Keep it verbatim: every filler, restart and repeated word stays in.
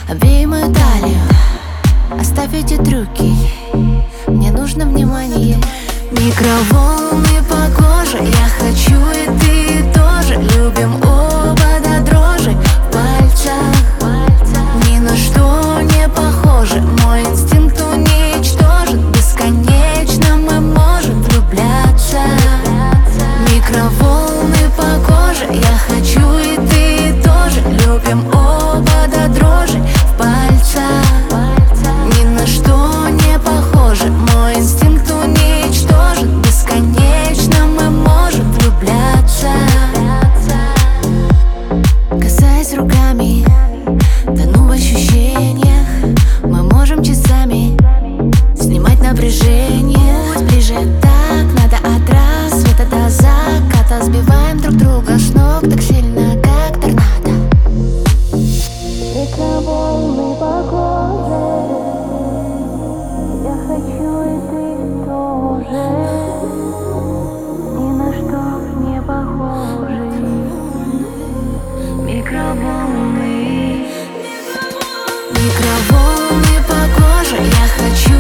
обей мою талию, оставь эти трюки, мне нужно внимание. Микроволны по коже, я хочу и ты тоже. Любим оба до дрожи в пальцах, ни на что не похоже. Мой инстинкт уничтожен, бесконечно мы можем влюбляться. Микроволны по коже, я хочу и ты тоже. Любим оба до дрожи в пальцах, ни на что не похоже. Мой инстинкт уничтожен, бесконечно мы можем влюбляться. Касаясь руками, тону в ощущениях, мы можем часами снимать напряжение. Путь ближе, так надо от рассвета до заката. Сбиваем друг друга с ног так сильно, как торнадо. Микроволны по коже, я хочу и ты тоже. Ни на что не похожи. Микроволны, микроволны по коже, я хочу